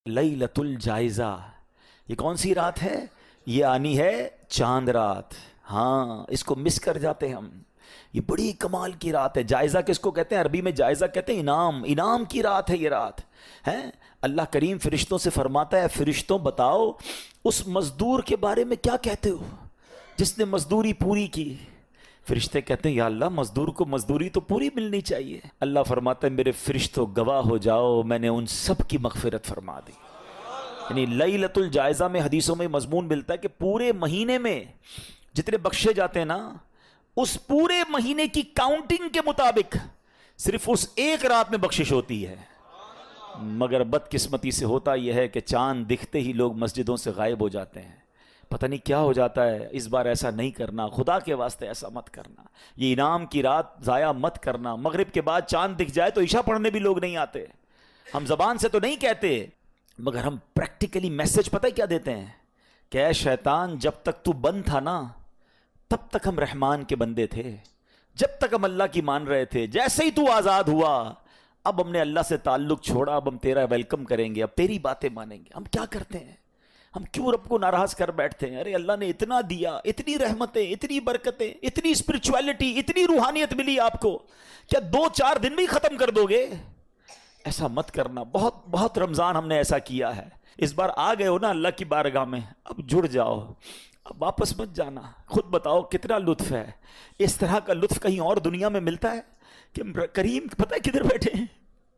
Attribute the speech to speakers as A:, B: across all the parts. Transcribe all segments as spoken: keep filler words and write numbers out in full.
A: لیلۃ الجائزہ، یہ کون سی رات ہے؟ یہ آنی ہے چاند رات۔ ہاں، اس کو مس کر جاتے ہیں ہم۔ یہ بڑی کمال کی رات ہے۔ جائزہ کس کو کہتے ہیں؟ عربی میں جائزہ کہتے ہیں انعام، انعام کی رات ہے یہ رات ہے۔ اللہ کریم فرشتوں سے فرماتا ہے، فرشتوں بتاؤ اس مزدور کے بارے میں کیا کہتے ہو جس نے مزدوری پوری کی؟ فرشتے کہتے ہیں یا اللہ مزدور کو مزدوری تو پوری ملنی چاہیے۔ اللہ فرماتا ہے میرے فرشتوں گواہ ہو جاؤ، میں نے ان سب کی مغفرت فرما دی۔ یعنی لیلۃ الجائزہ میں حدیثوں میں مضمون ملتا ہے کہ پورے مہینے میں جتنے بخشے جاتے ہیں نا، اس پورے مہینے کی کاؤنٹنگ کے مطابق صرف اس ایک رات میں بخشش ہوتی ہے۔ مگر بدقسمتی سے ہوتا یہ ہے کہ چاند دکھتے ہی لوگ مسجدوں سے غائب ہو جاتے ہیں، پتہ نہیں کیا ہو جاتا ہے۔ اس بار ایسا نہیں کرنا، خدا کے واسطے ایسا مت کرنا، یہ انعام کی رات ضائع مت کرنا۔ مغرب کے بعد چاند دکھ جائے تو عشاء پڑھنے بھی لوگ نہیں آتے۔ ہم زبان سے تو نہیں کہتے، مگر ہم پریکٹیکلی میسج پتہ کیا دیتے ہیں کہ اے شیطان جب تک تو بند تھا نا تب تک ہم رحمان کے بندے تھے، جب تک ہم اللہ کی مان رہے تھے، جیسے ہی تو آزاد ہوا اب ہم نے اللہ سے تعلق چھوڑا، اب ہم تیرا ویلکم کریں گے، اب تیری باتیں مانیں گے۔ ہم کیا کرتے ہیں؟ ہم کیوں رب کو ناراض کر بیٹھتے ہیں؟ ارے اللہ نے اتنا دیا، اتنی رحمتیں، اتنی برکتیں، اتنی اسپرچویلٹی، اتنی روحانیت ملی آپ کو، کیا دو چار دن میں ہی ختم کر دو گے؟ ایسا مت کرنا۔ بہت بہت رمضان ہم نے ایسا کیا ہے۔ اس بار آ گئے ہو نا اللہ کی بارگاہ میں، اب جڑ جاؤ، اب واپس مت جانا۔ خود بتاؤ کتنا لطف ہے۔ اس طرح کا لطف کہیں اور دنیا میں ملتا ہے کہ کریم پتہ ہے کدھر بیٹھے ہیں؟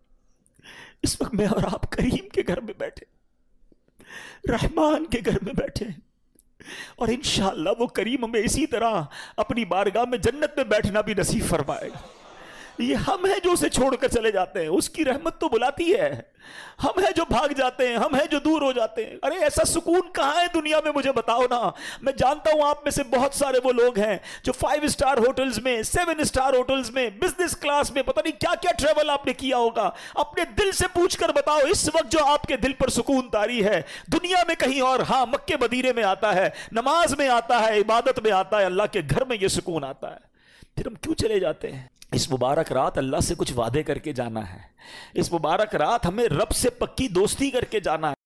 A: اس وقت میں اور آپ کریم کے گھر میں بیٹھے، رحمان کے گھر میں بیٹھے ہیں، اور انشاءاللہ وہ کریم ہمیں اسی طرح اپنی بارگاہ میں جنت میں بیٹھنا بھی نصیب فرمائے گا۔ یہ ہم ہیں جو اسے چھوڑ کر چلے جاتے ہیں، اس کی رحمت تو بلاتی ہے، ہم ہیں جو بھاگ جاتے ہیں، ہم ہیں جو دور ہو جاتے ہیں۔ ارے ایسا سکون کہاں ہے دنیا میں؟ مجھے بتاؤ نا۔ میں جانتا ہوں آپ میں سے بہت سارے وہ لوگ ہیں جو فائیو اسٹار ہوٹلز میں، سیون اسٹار ہوٹلز میں، بزنس کلاس میں، پتہ نہیں کیا کیا ٹریول آپ نے کیا ہوگا۔ اپنے دل سے پوچھ کر بتاؤ اس وقت جو آپ کے دل پر سکون طاری ہے دنیا میں کہیں اور؟ ہاں، مکے مدینے میں آتا ہے، نماز میں آتا ہے، عبادت میں آتا ہے، اللہ کے گھر میں یہ سکون آتا ہے۔ پھر ہم کیوں چلے جاتے ہیں؟ اس مبارک رات اللہ سے کچھ وعدے کر کے جانا ہے، اس مبارک رات ہمیں رب سے پکی دوستی کر کے جانا ہے۔